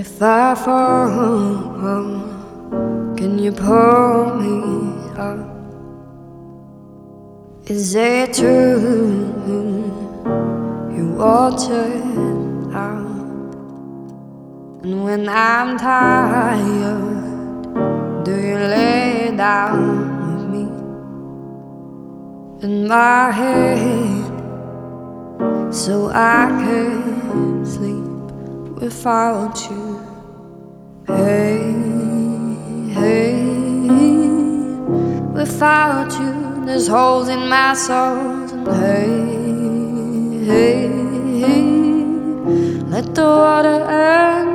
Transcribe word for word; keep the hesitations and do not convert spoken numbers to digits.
If I fall, can you pull me up? Is it true you watered out? And when I'm tired, do you lay down with me in my head so I can sleep without you? Hey, hey, without you there's holes in my soul. And hey, hey, hey, let the water end